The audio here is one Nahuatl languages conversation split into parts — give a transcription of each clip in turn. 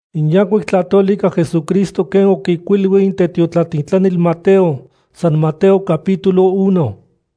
Inyacuic tlatólica Jesucristo ken oquicuilui in tetiotlatitlanil Mateo, San Mateo capítulo 1.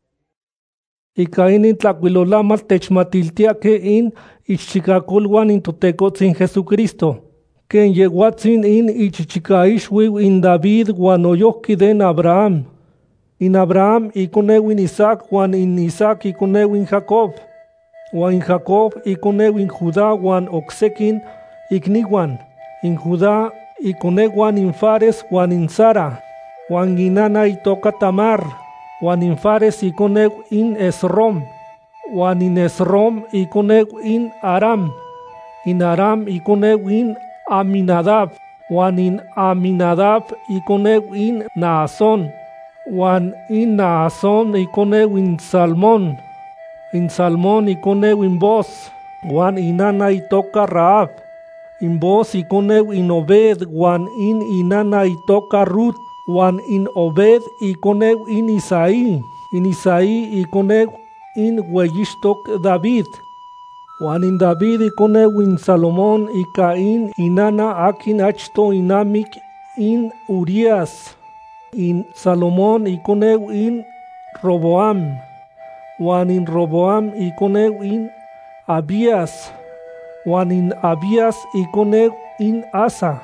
Ica inin tlacuilolamal techmatiltiaque in ichchicacolhuan in totecotzin Jesucristo, ken yehuatzin in ichichicaixuiu in David huan oyohqui den Abraham. In Abraham iconeu in Isaac huan in Isaac iconeu in Jacob, huan in Jacob iconeu in Judá huan ocsequin icnihuan. In Judá iconeuan in Fares huan in Zara, huan inana itoca Tamar, huan in Fares iconeu in Esrom, huan in Esrom iconeu in Aram. In Aram iconeu in Aminadab, huan in Aminadab iconeu in Naasón, huan in Naasón iconeu in Salmón. In Salmón iconeu in Boz, huan inana itoca Rahab. In Boz iconeu in Obed, huan in inana itoca Ruth, huan in Obed iconeu in Isaí. In Isaí iconeu in hueyixtoc David. Huan in David iconeu in Salomón ica in inana akin achto inamic in Urías. In Salomón iconeu in Roboam. Huan in Roboam iconeu in Abías. Huan in Abías iconeu in Asa.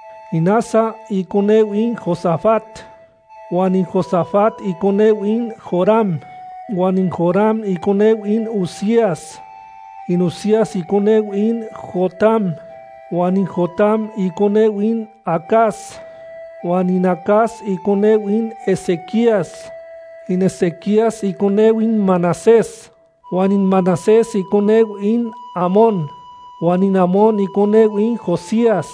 In Asa iconeu in Josafat. Huan in Josafat iconeu in Joram. Huan in Joram iconeu in Usías. In Usías iconeu in Jotam. Huan in Jotam iconeu in Acaz. Huan in Acaz iconeu in Ezequías. In Ezequías iconeu in Manasés. Huan in Manasés iconeu in Amón. Huan in Amón iconeu in Josías.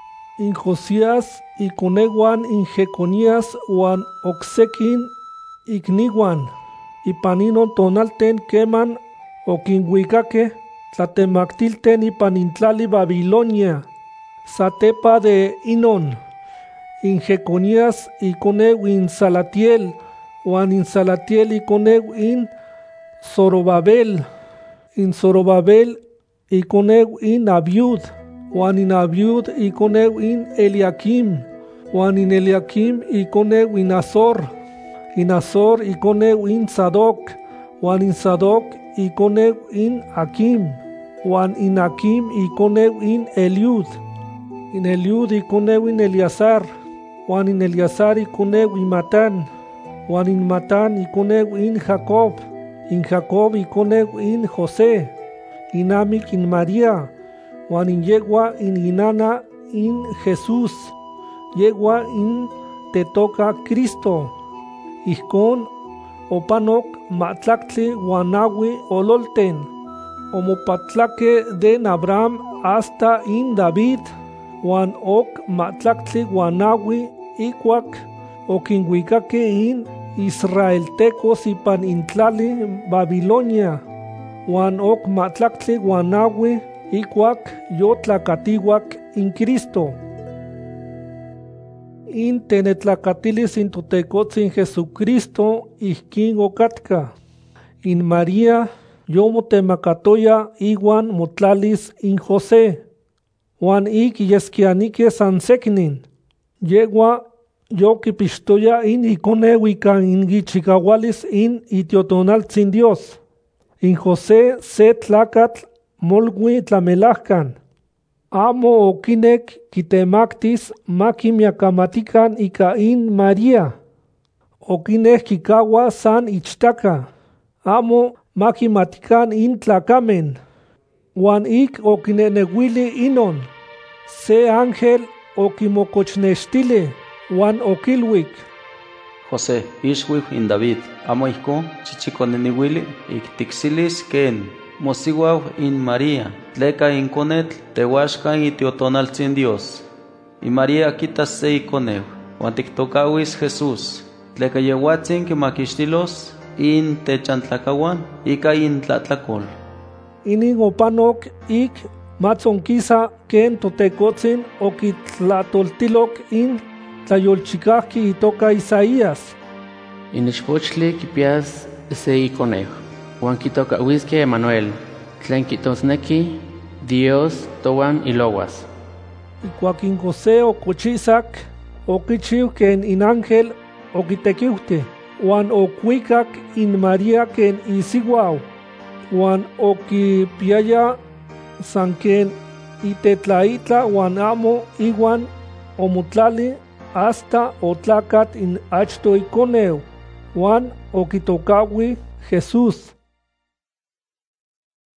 In Josías iconeuan in Jeconías huan ocsequin icnihuan. Ipan inon tonalten queman oquinhuicaque tlatemactilten ipan intlali Babilonia. Satepa de inon, in Jeconías iconeu in Salatiel, huan in Salatiel iconeu in Zorobabel. In Zorobabel iconeu in Abiud, huan in Abiud iconeu in Eliakim, huan in Eliakim iconeu in Azor. In Azor iconeu in Sadoc, huan in Sadoc iconeu in Akim, huan in Akim iconeu in Eliud. In Eliud iconeu in Eleazar, huan in Eleazar iconeu in Matán, huan in Matán iconeu in Jacob. In Jacob iconeu in José. In amic in María, huan in yegua in inana in Jesús, yegua in tetoca Cristo. Ijcon opanoc matlactli huan nahui ololten, omopatlaque den Abraham hasta in David, huan oc matlactli huan nahui icuac oquinhuicaque in israeltecos ipan intlali Babilonia. Huan oc matlactli huan nahui icuac yotlacatihuac in Cristo. In tenetlacatilis in totecotzin Jesucristo ijquin ocatca. In María yomotemacatoya iguan motlalis in José. Huan ic yesquianique sansecnin. Yegua yoquipixtoya in iconeu ica in ichicahualis in itiotonaltzin Dios. In José se tlacatl molgui tlamelahcan. Amo oquinec quitemactis maquimiacamatican ica in María. Oquinec quicaua san ichtaca. Amo maquimatican in tlacamen. Huan ic oquinenehuili inon. Se ángel oquimocochnextili huan oquilhuic. José, ixhuic in David, amo ijco, chichiconenihuili, ictixilis ken, mosihuau in María, tleca in conetl, tehuaxca itiotonaltzin Dios. Y María quitas se iconeu, huan tictocauis Jesús, tleca yehuatzin quimaquixtilos in techantlacahuan, ica in tlatlacol. Inin opanoc ic matzonquisa ken totecotzin oquitlatoltiloc in tlayolchicahqui itoca Isaías. In ixpochtli quipias se iconeu, huan quitocauisque Emanuel, tlen quitosnequi Dios tohuan ilohuas. Ikuakin José okochisak, okichiu ken in ángel okitekiuhti, uan okuikak in María ken isiuau, uan okipiaya san ken itetlaitla uan amo iwan omotlali hasta otlakat in achto ikoneu, uan okitokaui Jesús.